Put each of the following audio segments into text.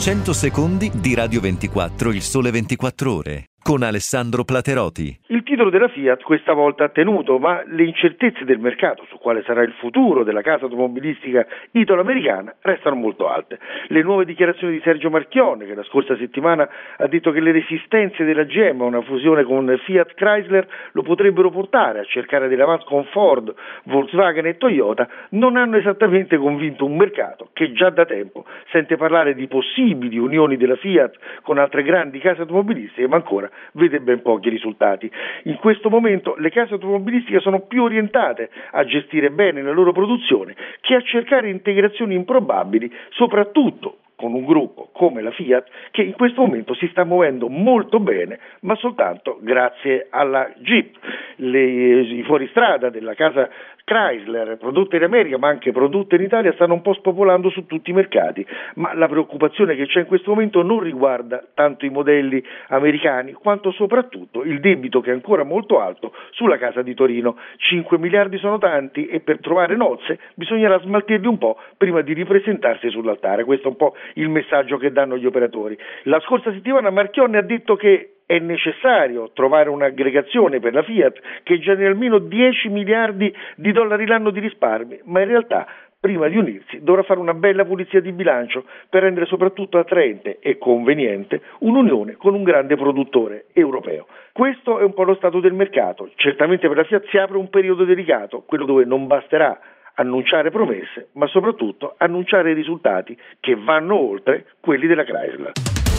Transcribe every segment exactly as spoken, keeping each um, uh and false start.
cento secondi di Radio ventiquattro, il sole ventiquattro ore, con Alessandro Plateroti. Il titolo della Fiat questa volta ha tenuto, ma le incertezze del mercato su quale sarà il futuro della casa automobilistica italo-americana restano molto alte. Le nuove dichiarazioni di Sergio Marchionne, che la scorsa settimana ha detto che le resistenze della G M a una fusione con Fiat Chrysler lo potrebbero portare a cercare delle avance con Ford, Volkswagen e Toyota, non hanno esattamente convinto un mercato che già da tempo sente parlare di possibili unioni della Fiat con altre grandi case automobilistiche, ma ancora vede ben pochi risultati. In questo momento le case automobilistiche sono più orientate a gestire bene la loro produzione che a cercare integrazioni improbabili, soprattutto con un gruppo come la Fiat che in questo momento si sta muovendo molto bene, ma soltanto grazie alla Jeep. Le, I fuoristrada della casa Chrysler, prodotte in America ma anche prodotte in Italia, stanno un po' spopolando su tutti i mercati, ma la preoccupazione che c'è in questo momento non riguarda tanto i modelli americani quanto soprattutto il debito che è ancora molto alto sulla casa di Torino. cinque miliardi sono tanti e per trovare nozze bisognerà smaltirli un po' prima di ripresentarsi sull'altare. Questo è un po' il messaggio che danno gli operatori. La scorsa settimana Marchionne ha detto che è necessario trovare un'aggregazione per la Fiat che generi almeno dieci miliardi di dollari l'anno di risparmi, ma in realtà prima di unirsi dovrà fare una bella pulizia di bilancio per rendere soprattutto attraente e conveniente un'unione con un grande produttore europeo. Questo è un po' lo stato del mercato. Certamente per la Fiat si apre un periodo delicato, quello dove non basterà annunciare promesse, ma soprattutto annunciare risultati che vanno oltre quelli della Chrysler.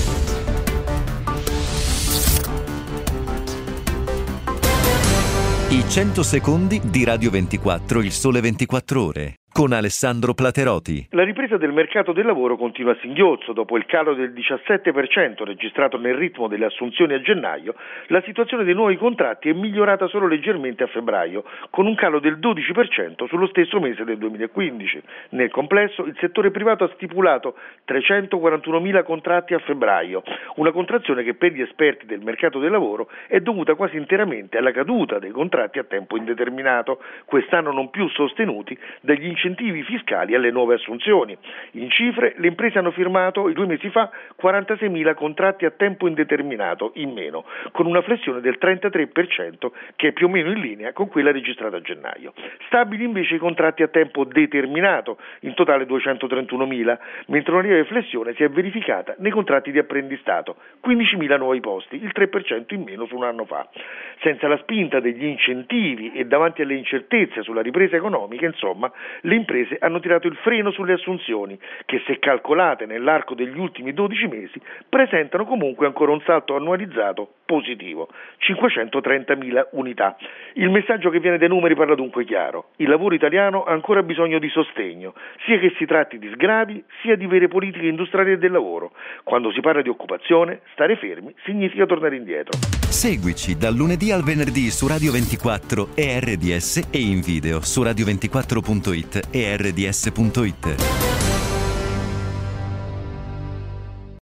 I cento secondi di Radio ventiquattro, il sole ventiquattro ore, con Alessandro Plateroti. La ripresa del mercato del lavoro continua a singhiozzo. Dopo il calo del diciassette per cento registrato nel ritmo delle assunzioni a gennaio, la situazione dei nuovi contratti è migliorata solo leggermente a febbraio, con un calo del dodici per cento sullo stesso mese del duemilaquindici. Nel complesso il settore privato ha stipulato trecentoquarantunomila contratti a febbraio, una contrazione che per gli esperti del mercato del lavoro è dovuta quasi interamente alla caduta dei contratti a tempo indeterminato, quest'anno non più sostenuti dagli incentivi fiscali alle nuove assunzioni. In cifre, le imprese hanno firmato due mesi fa quarantaseimila contratti a tempo indeterminato in meno, con una flessione del trentatré per cento che è più o meno in linea con quella registrata a gennaio. Stabili invece i contratti a tempo determinato, in totale duecentotrentunomila, mentre una lieve flessione si è verificata nei contratti di apprendistato, quindicimila nuovi posti, il tre per cento in meno su un anno fa. Senza la spinta degli incentivi e davanti alle incertezze sulla ripresa economica, insomma, le imprese hanno tirato il freno sulle assunzioni, che se calcolate nell'arco degli ultimi dodici mesi presentano comunque ancora un salto annualizzato positivo, cinquecentotrentamila unità. Il messaggio che viene dai numeri parla dunque chiaro: il lavoro italiano ha ancora bisogno di sostegno, sia che si tratti di sgravi sia di vere politiche industriali e del lavoro. Quando si parla di occupazione, stare fermi significa tornare indietro. Seguici dal lunedì al venerdì su Radio ventiquattro e R D S e in video su radio ventiquattro punto it e R D S punto it.